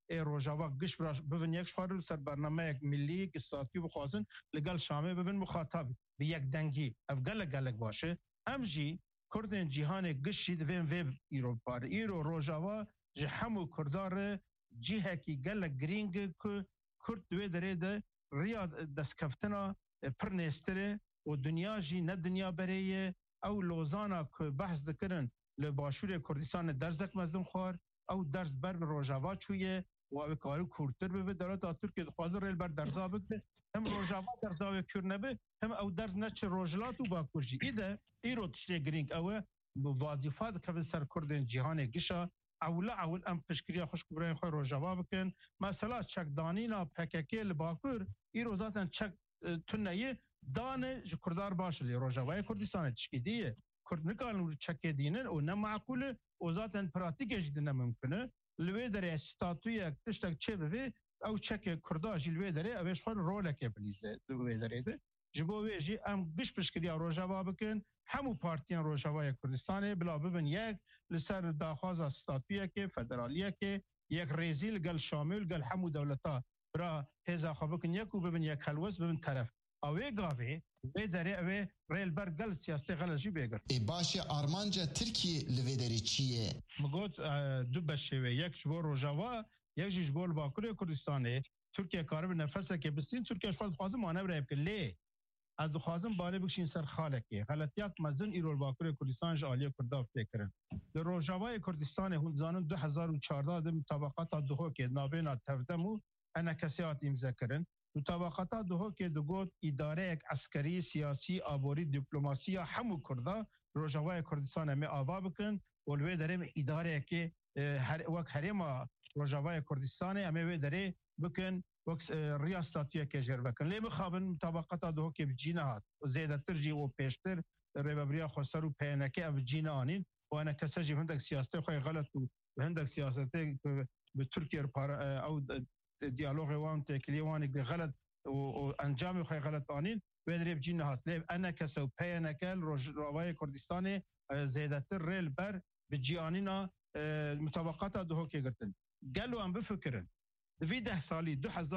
روجاوا گش ببن یک شوار سر برنامه ملی اقتصادی بخوازن لگل شامه ببن مخاطب به یک دنگی افگل گلک باشه امجی کردن جهان گشید وین ویب ایرو پار ایرو روجاوا جهمو کردار جهه کی گلک گرینگ که کرد دوی داره ده ریاد دستکفتنا پرنستره و دنیا جی نه دنیا بریه او لوزانا که بحث دکرن لباشور کردستان درزک مزدم خوار او درس بر روجاوا چویه و او کارو کورتر به دولت ترکیه خوازر ریل بر درزا بکه هم روجاوا درزا کرنبه هم او درس نچ روجلات و باکورجی ایده ایرو تشتی گرینگ او وظیفات که سر کردن جهان گشا اول ام پشکریا خوش کبرای خواه روجاوا بکن مثلا چک دانینا پککی لباکور ایرو ذاتن چک تنیه دانه کردار باشه لی روجاوای کردستان چکی دیه کرد نکالن چک دینن و نه معقوله و ذاتن پراتیکش دینه ممکنه لوی داره استاتوی تشتک چه بوی او چک کرداش لوی داره اوش خور رولکه بلیزه لوی داره ده جبوی جی ام گش پشکریا روجاوا بکن همو پارتیان روجاوای کردستان بلا ببن یک لسر داخواز استاتویه که فدرالیه که یک ریزیل گل شامل گل همو دولتا برا هزا خوابکن یک و ببن یک حلوز ببن طرف اوه گاوه به داره اوه ریل بر گل سیاستی غلجی بگر باشه آرمانجا ترکیه لوی داره چیه؟ مگوت دو بشوه یک جبور روجاوا یک جبور باکور کردستانه ترکیه کاره به نفسه که بسین ترکیه شفاز خوازم مانه برای که لی از خوازم باله بکشین سر خالکه غلطیات مزن ایرول باکور کردستان جالیه کرداف فکرن در روجاوای کردستان هون زانون 2014 دم طبقات دوه که نابینا تفدمو انا کسیات امضا کرن طبقات دوه که دگوت اداره یک عسکری سیاسی آبوری دیپلماسی همو کردا روجاوای کردستان می آوا بکن ولوی داریم اداره که وقت هرما روجاوای کردستان امی داره بکن وقت ریاستاتیه که جر بکن لی بخوابن طبقات دوه که بجینات و زیده ترجی و پیشتر ریبابریا خسرو پینکه او جینا آنین و انا کساجی هندک سیاستی خوی غلط و هندک سیاستی به ترکیه او دیالوگ وان تکلی وان غلط و انجام خوی غلط آنین و ریب جینات لی انا کسو پینکه روجاوای کردستان زیده تر ریل بر بجیانینا مطابقات دوه که گرتن قالوا ام بفكرن في 10 سالي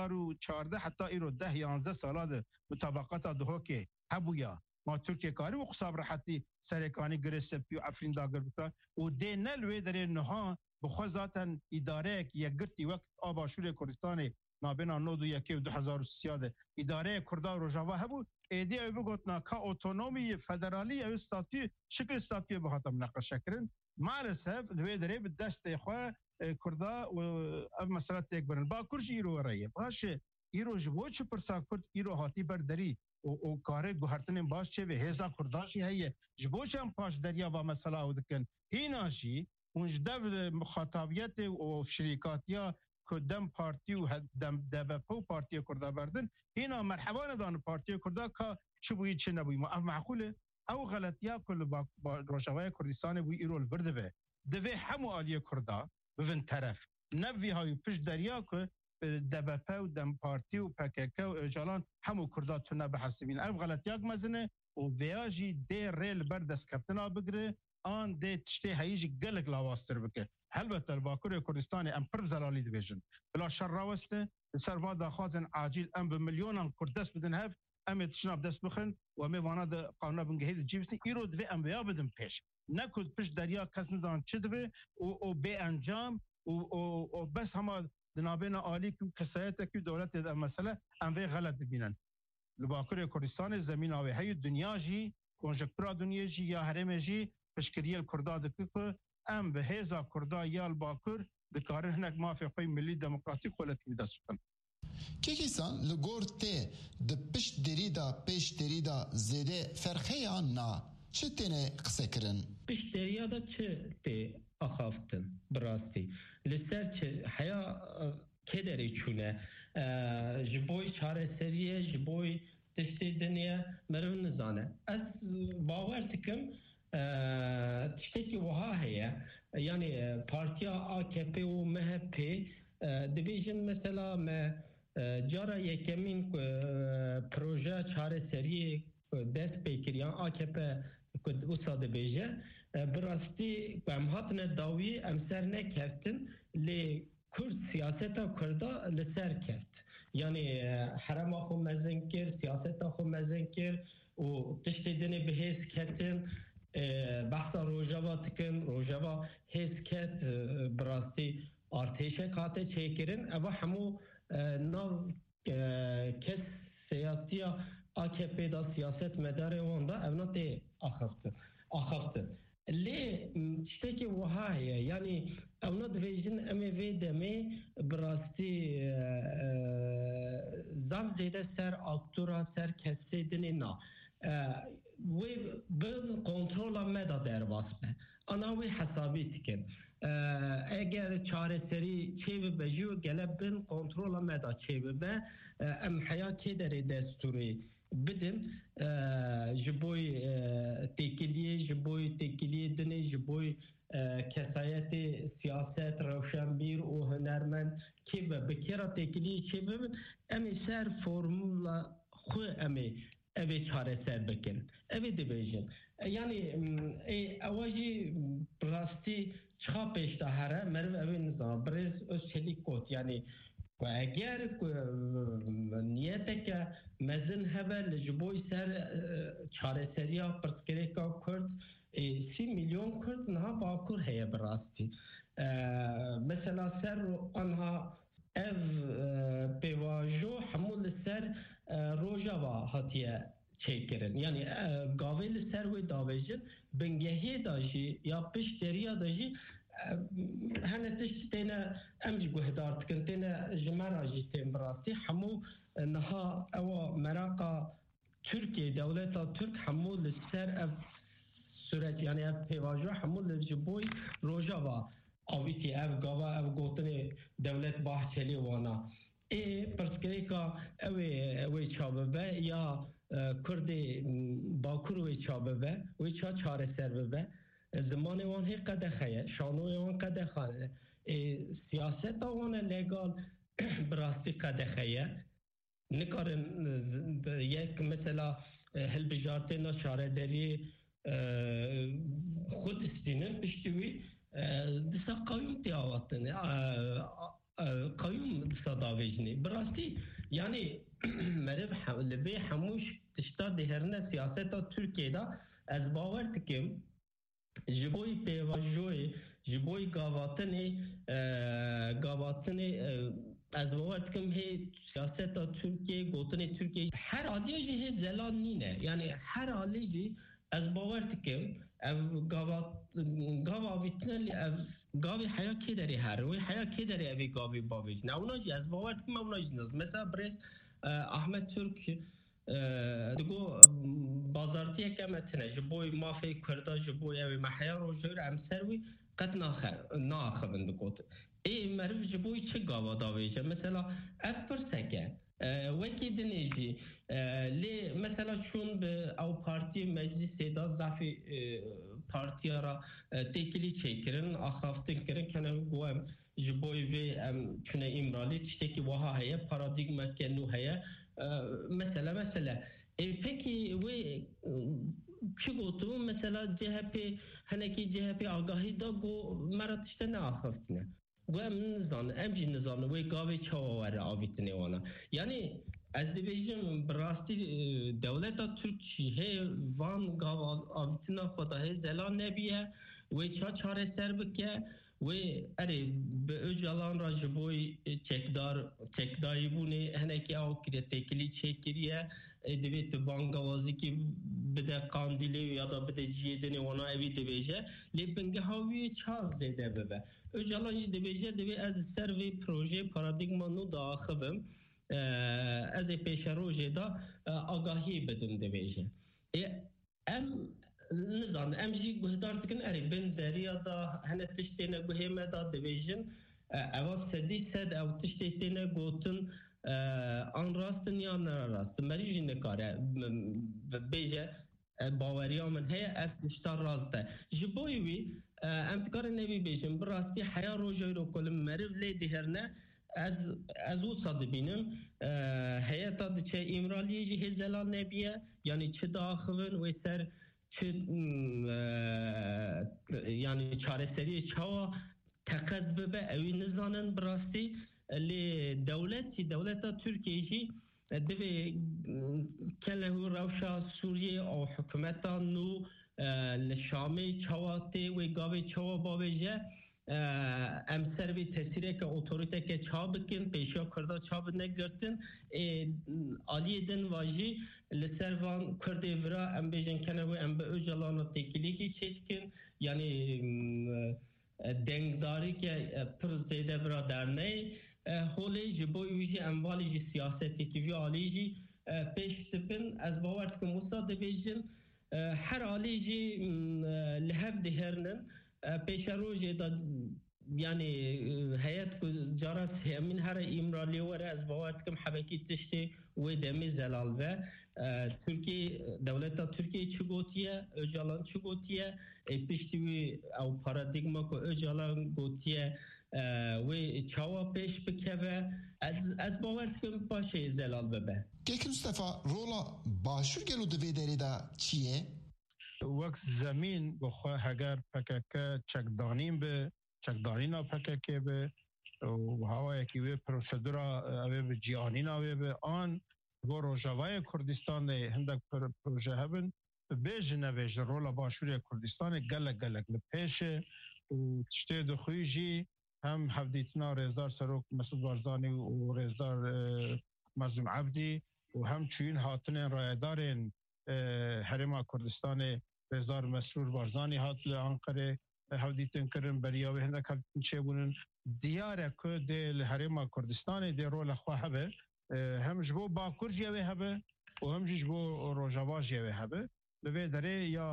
2014 حتى ايرو 10 سالات مطابقات دوه که هبويا ما تركيا كاري وقصاب راحتي سركاني گرسپيو افرين داگر بتا و دينل وي دري نها بخوزاتن اداره يگرتي وقت آباشور کردستان نابنا نودو یکی و 2013 اداره کردا روجاوا هبو ایدی او بگوتنا که اوتونومی فدرالی او استاتی شکل استاتی بخاطم نقش کرن مالسف دوی داره به دست خواه کردا و اب مسئله تک برن با کرش ایرو رایه باشه ایرو جبو چه پرسا کرد ایرو هاتی برداری و کاره گوهرتنین باش چه به هزا کرداشی هیه جبو چه هم پاش دریا و مسئله او دکن هیناشی اونج دو مخاطبیت و شریکاتیا کدام پارتی و دبپو پارتی کردا بردن هینا مرحبا ندان پارتی کردا که چه بویی چه نبویی ما معقوله او غلطیا کل با روجاوای کردستان بوی ایرول برده به دوی همو آلیه کردا ببین طرف نوی های پیش دریا که دبپو و دم پارتی و پکک و اجالان همو کردا تو نبحثبین او غلطیاک مزنه و ویاجی دی ریل بر دست کفتنا بگره آن دی تشتی هاییجی گلک لاواستر بکه البته الباکور کردستان ام پر زلالی دویجن بلا شر راوسته سروا داخوازن عاجل ام بمليون کردست بدن هف ام تشناب دست بخن و ام وانا د قانون بنگهید جیبسنی ایرو دوی ام بیا بدن پیش نکود پیش دریا کس ندان چه دوی و به انجام و بس همه دنابینا عالی که کسایت که دولت در مسئله ام وی غلط ببینن الباکور کردستان زمین آوی های دنیا جی کنجکتورا دنیا جی یا حرم جی پشکریل کردا دکه ام به هزا کردا یا الباکور دکاره هنک مافی ملی دموکراسی خولتی دست کن کیکیسان لگور ته ده پیش دریدا زده فرخه یا نا چه تینه قصه کرن؟ پیش دریدا چه ته اخافتن براستی لسر چه حیا که داری چونه جبوی چاره سریه جبوی تشتی دنیا مرون نزانه از باور تکم تشتكي وها هي يعني بارتيا AKP و MHP دبيجن مثلا ما جارا يكمين بروجه چاره سري دست بكريان AKP كد وصاد بيجه براستی هم هاتن داوی امسر نکفتن لی Kurd siyaseta Kurda li ser keft. Yani herema xwe mezin kir, siyaseta xwe mezin kir û tiştê dinê bi hêz ketin behsa rojava dikin, rojava hêz ket bi rastî artêşek hate çêkirin. Ev hemû nav kes siyasiya AKP da siyaset medarê wan da ev natê axaftin. Lê tiştekî wiha heye yani ew nedibêjin em ê vê demê bi rastî zam zêde ser aktora ser kesê dinê na. Wê bi kontrola me da derbas be. Ana wê hesabî dikin. Eger çareserî çê bibe jî gelek bin kontrola me da çê bibe em heya kê derê destûrê bidin ji bo têkiliyê dinê ji bo kesayetê siyaset rewşenbîr û hunermend kê be bi kêra têkiliyê çê bibin em ê ser formula xwe em ê evê çareser bikin. Evê dibêjin. Yani ewa jî rastî çiqa pêş de here meriv evê nizan. Birêz Özçelik got yani eğer niyeteke mezin hebe ji bo ser çareseriya pirsgirêka Kurd 30 milyon Kurd niha bakur heye bi rastî. Mesela ser anha ev pêvajo hemû li ser rojava hatiye çêkirin. Yani gavê li ser wê davêjin bingehê da jî ya pişteriya da jî hene tişt têne em jî guhdar dikin têne ji me re jî tên bi rastî hemû niha ewa meraka Türkiye dewleta Türk hemû li ser ev süret yani ev pêvajo hemû li ji bo rojava avîtî ev gava ev gotinê dewlet Bahçeli wana pirsgirêka ew çabibe ya Kurdê bakur wê çabibe wê ça çareser bibe zimanê wan hê qedexe ye şanoyê wan qedexe ye siyaseta wan legal bi rastî qedexe ye nikarin yek mesela hilbijartêna çarederiyê xwe distînin piştî wî disa qayyum tê awatin qayyum disa davêjinê bi rastî yani meriv li bê hemû tişta dêherine siyaseta Türkiye'de ez bawer dikim ji bo pêvajoyê ji bo gavatinê ez bawer dikim hê siyaseta Türkiye gotinê Türkiye her aliyê jî hê zelan nîne yani her alî jî ez bawer dikim ev gava avîtine ev gavê heya kê derê here wê heya kê derê evê gavê bavêjin ewna jî ez bawer dikim ewna jî naz mesela birêz Ahmet Türk digo bazartiyeke me tune ji bo mafê Kurda ji bo evê me heya rojevir em ser wî qet naaxivin digot meriv ji bo çi gava davêje mesela ev pirseke wekî dinê jî lê mesela çûn bi ew partiyê meclisê da zafî partiya ra têkilî çêkirin axaftin kirin kene got em ji bo vê em çûne îmralî tiştekî wiha heye paradigmeke nû heye mesela peki wê çi gotu mesela CHP henekî CHP agahî da got mera tişte neaxiftine got em nizanin em jî nizanin wê gavê çawa were avîtinê wana yani ez dibêjim bi rastî dewleta Türk jî hê van gav avîtina xwe da hê zelan nebiye wê ça çareser bike wê erê bi Öcalan ra ji bo çekdarîbûnê henekî ew kiriye têkilî çêkiriye divê tu bangawazîkî bide Kandilê ya da bide ciyê dinê wana evî dibêje lê bingeha wî ça zêde bibe Öcalan jî dibêje divê ez ser vê proje paradigma nû da axivim ez ê pêşerojê da agahî bidim dibêje em nizanin em jî guhdar dikin erê bin deriya da hene tiştêne guhê me da dibêjin ewa sedî sed ew tiştê têne gotin an rastin ya nerastin merî jî nikare bêje baweriya min heye ev tişta rast e ji bo wî em dikarin nevî bêjin bi rastî heya rojevî ku li meriv lê dihêrine ez wisa dibînim heyeta diçe îmraliyê jî hê zelan nebiye yani çi daaxivin wê ser çi yani çareseriyê çawa تقد ببه اوی نزانن براستی دولت ترکیه دوی کله روشا سوریه او حکومتا نو لشامی چواتی و گاوی چوا باویجه امسر بی تسیره که اوتوریته که چا بکن پیشا کرده چا نگرتن آلی دن واجی لسر وان کرده ورا ام بیجن کنه و ام به اجلانا تکیلی که چیز کن یعنی دنگداری که پر زیده ورا در نی حولی جبوی ویجی اموالی جی سیاستی که وی آلی جی پیش تپن از باورد که مصاد بیجن هر آلی جی لحب دهرنن پیش روزی دا یعنی هیئت جارس همین هر ایمرالی وره از باورد کم حبکی تشتی و دمی زلال و ترکیه دولت ترکیه چگوتیه اجالان چگوتیه پیشتیوی او پارادیگما که اجالان گوتیه و چاوا پیش بکه از باورد کم باشه زلال ببه که مصطفى رولا باشور گلو دوی داری دا چیه؟ وقت زمین بخواه اگر پککه چکدانیم به چکدانینا پککه به و هوای که به پروسیدورا اوه به جیانینا اوه به آن و روژاوای کردستان هندک پروژه هبن بیج نویج رولا باشوری کردستان گلک لپیشه و تشتی دخویجی هم حفدیتنا رزدار سروک مسعود بارزانی و رزدار مظلوم عبدی و هم چوین هاتن رایدارین حرم کردستان رزدار مسرور بارزانی هات لانقره هودیتن کرن بریاوی هندک هاتن چه بونن دیاره که دل حرم کردستان دی رول خواه هبه هم جبو باکور جیوه هبه و هم جبو روژاوا جیوه هبه لوی داره یا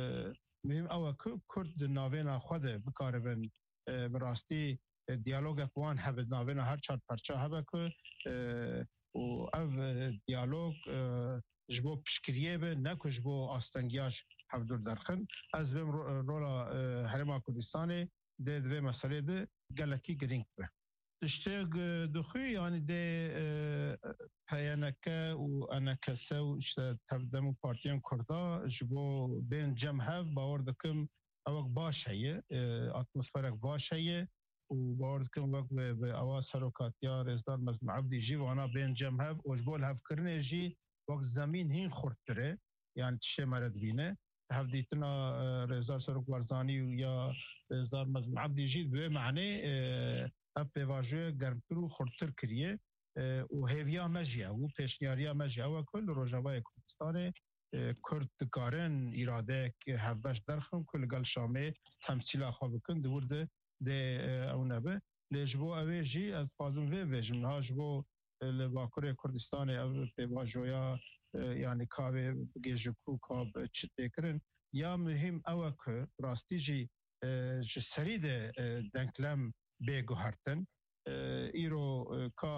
مهم اوه که کرد ناوینا خود بکاربن براستی دیالوگ اقوان هبه ناوینا هر چار پرچه هبه که و او دیالوگ جبو پشکریه به نکو جبو آستنگیاش حفظور درخن از بیم رولا حرم کردستان ده دوی مسئله ده گلکی گرینگ به تشتیق دخوی یعنی ده پیانکه و انکسه و تبدم و پارتیان کرده جبو بین جمع باور دکم اوک باش هیه اتمسفرک باش هیه و باور دکم وقت به اواز سروکاتیا رزدار مزم عبدی جی و انا بین جمع و جبو الهف کرنه جی وقت زمین هین خورتره یعنی چه مرد بینه هفدیتنا رزدار سروک ورزانی یا رزدار مزم عبدی جی به معنی اپ واژه گرمتر و خورتر کریه و هیویا مجیه و پیشنیاریا مجیه و کل روژاوای کردستان کرد دکارن اراده که هفبش درخم کل گل شامه تمثیل خواه بکن دورده ده اونه به لجبو اوه جی از فازم ویجم ها جبو لباکر کردستان او پیواجویا یعنی کاوه گیجکو کاب چطه کرن یا مهم اوه که راستی جی سرید دنکلم بگو هرتن ایرو کا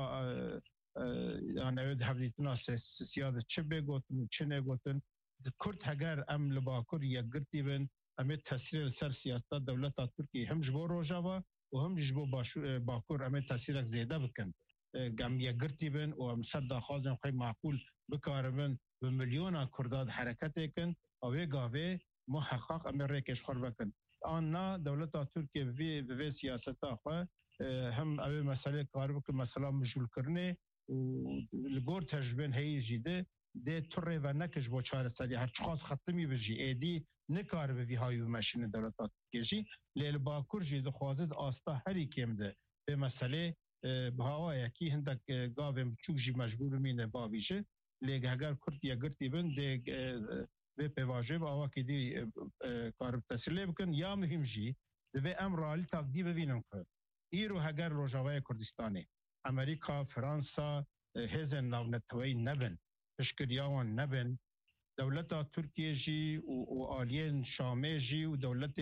یعنی اوید حفظیتنا سیاده چه بگوتن چه نگوتن کرد اگر ام لباکر یک گرتی بین امید تاثیر سر سیاست دولت ترکیه هم جبو روژاوا و هم جبو باکر امید تاثیر زیده بکن گم یک گرتی بین و هم صد داخوازن خیلی معقول بکاربن به میلیون کرداد حرکت کن اوی گاوه محقق امید ریکش خور بکن آنها دولت ترکیه وی سیاست آخوا هم اوی مسئله کار بکن مثلا مشغول کرنه و لگور تجربه هایی جیده ده طره و نکش با چهار سالی هر چخواست ختمی بجی ایدی نکار به ویهایی و مشین دولت ترکیه جی لیل باکر جیده خوازد آستا هری کم ده به مسئله بهاوه یکی هندک گاویم چوک جی مجبور مینه باویشه لیگ اگر کرد یا گرتی بند ده به پیواجه با آوا که دی کار تسلیه بکن یا مهم جی دوی ام رالی تاقدی ببینم که ایرو هگر روژاوای کردستانه امریکا، فرانسا هزن ناونتوی نبن تشکریاوان نبن دولت ترکیه جی و آلین شامه جی و دولت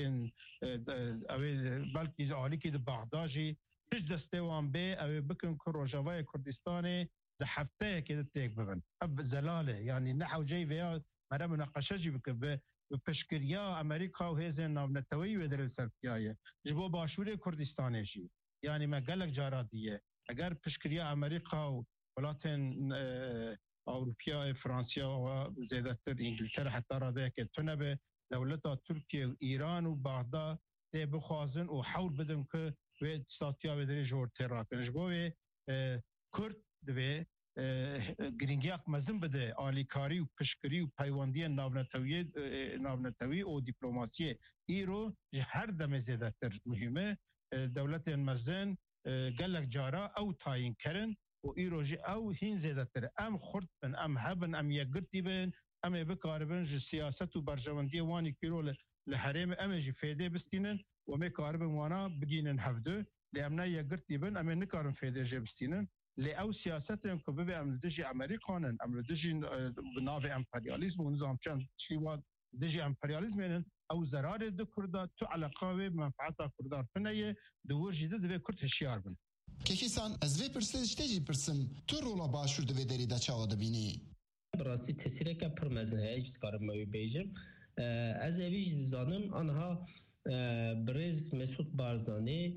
بلکی آلی که بغداد جی پیش دسته وان به اوی بکن که روژاوای کردستانه ده هفته که ده تیک ببن اب زلاله یعنی نحو جی ویا مرا مناقشه جی بکن به پشکریا امریکا و هزن ناونتوی و در سرپیایه جبو باشور کردستانه جی یعنی ما گلک جارا دیه اگر پشکریا امریکا و ولاتن اوروپیا فرانسیا و زیادتر انگلتر حتی راده که تنبه دولت ترکیه و ایران و بغداد ده بخوازن و حول بدن که و استاتیا بدری جور تراکنش بوی کرد دوی گرینگیاک مزن بده آلیکاری و پشکری و پیواندی ناونتوی و دیپلوماسی ایرو هر دم زیاده تر مهمه دولت مزن گلک جارا او تاین کرن و ایرو جی او هین زیاده تر ام خورد بن ام هبن ام یگرتی بن ام بکاربن جی سیاست و برجواندی وانی کیرو لحریم ام جی فیده بستینن و می کاربن وانا بگینن هفده لامنا یگرتی بن ام نکارن فیده جی بستینن لأو سياستهم كبيبة أم دجي أمريكان أم دجي بناء إمبرياليزم ونظام كان شيء دجي إمبرياليزم أو زرار دكردا تو علاقة بمنفعة كردار فنية دور جديد ده كرد هشيار بن. كيسان أزوي برسل تجي برسم تو رولا باشور ده ودري دا چاوا ده بيني. براسي تسيرة كبرمزن هاي كارم ما بيجم. از اوی زانم آنها برز مسعود بارزانی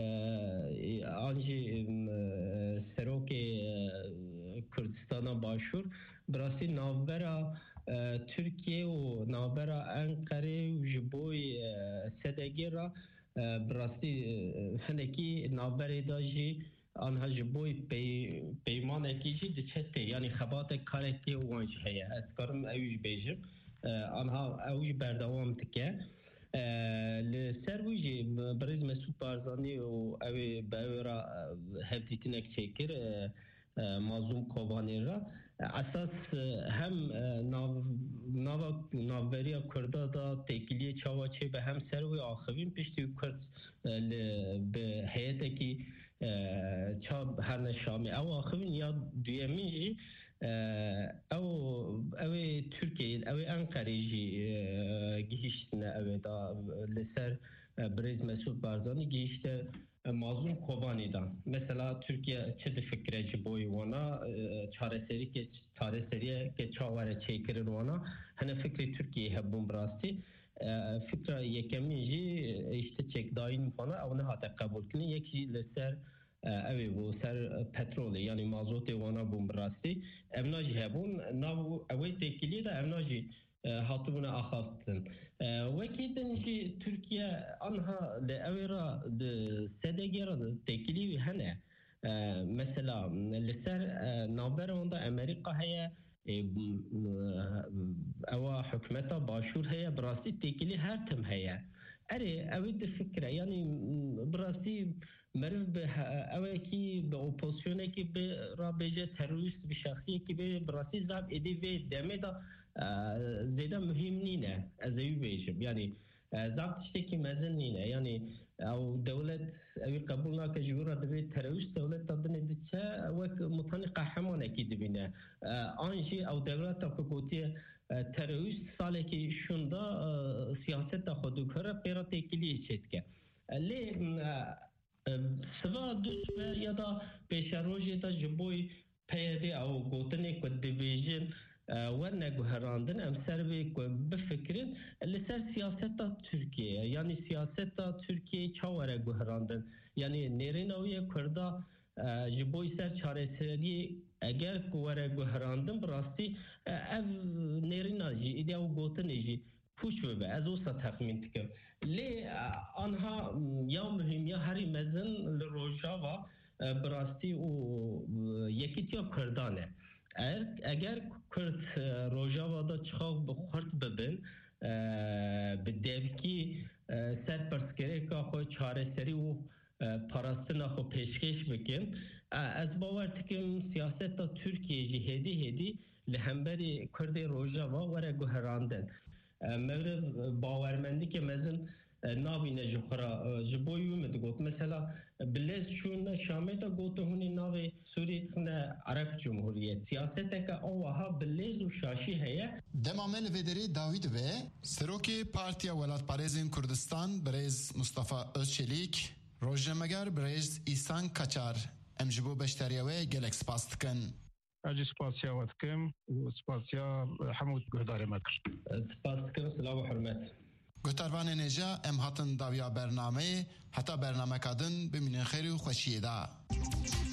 آنجی سروک کردستان باشور براسی ناوبرا ترکیه و ناوبرا انقره و جبوی سدگی را براسی هنکی ناوبر داجی آنها جبوی پیمان کیجی دچته یعنی خبات کارکی وانج هیا از کارم اوی بیجم آنها اوی بردوام تکه لسرویجی برز مسعود بارزانی و اوی باورا هفدیتینک چکر مازوم کوبانی را اساس هم ناوبریا کردا دا تکیلی چاواچه به هم سروی آخوین پشتی کرد به هیئت کی چاب هر نشامی او آخوین یا دویمی او ترکیه او انقره‌جی گیشتنه او دا لسر برز مسعود بارزانی گیشته مازون کوبانی دا مثلا ترکیه چه ده فکره جبوی وانا چارسریه که چاوره چیکرن وانا هنه فکر ترکیه هبون براستی فکر یکمی جی işte çek daim falan onu hatta kabul kılın yeki لسر اوی و سر پترول یعنی مازوت وانا بوم براستی امناجی هبون ناو اوی تکیلی دا امناجی هاتبون آخافتن وکیدن جی ترکیه آنها لأوی را سدگی را تکیلی هنه مثلا لسر نابر وندا امریکا هیا او حکمتا باشور هیا براستی تکیلی هر تم هیا اره اوی ده فکره یعنی براستی مرف به اوه کی به اپوزیسیونه کی به رابطه تروریست به شخصی کی به براستی زاب ادی و دمه دا زیاده مهم نینه از اوی بیشم یعنی زاب تشتی کی مزن نینه یعنی او دولت اوی قبول نکه جورا دوی تروریست دولت تدنه دیچه وک مطانی قهرمان کی دبینه آنجی او دولت تا فکوتی تروریست ساله کی شوندا سیاست تا خودو کره پیرا تکیلی چید که لی سوا دوست یا دا پیشروجی دا جبوی پیاده او گوتنی که دیویژن ورنه گوهراندن ام سر بفکرین لسر سیاست دا ترکیه یعنی سیاست دا ترکیه چاوره گوهراندن یعنی نیریناوی کرده جبوی سر چاره سری اگر گوهره گوهراندن براستی او نیریناجی ایده او گوتنی جی پوش ببه از اوسا تخمین تکم لی آنها یا مهم یا هری مزن لروژاوا براستی و یکیتیا کردانه اگر کرد روژاوا دا چخاق بخورد ببین به دیوکی سر پرسکره که خود چاره سری و پاراستنا خود پیشکش بکن از باور تکم سیاست دا ترکیه جی هدی لهمبری کرد روژاوا وره گوهراندن مورد باورمندی که مثلا ناوینه جخرا جبویو مدگوت مثلا بلیز شون شامه تا گوته هونی ناوی سوریه عرب جمهوریت سیاست که اوها بلیز و شاشی هیا دمامل ودری داوید و سروکی پارتیا ولات پارێزên کوردستان برێز مصطفى özçelik rojnameger برێز ئیسان کەچار em ji bo beşteriya we gelek spas dikin. اجي سپاسیا واتکم و سپاسیا حمود گهدار مکر سپاس کم سلام و حرمت گهداروان نجا ام هاتن داویا برنامه حتی برنامه کادن بمینن خیری و خوشیه دا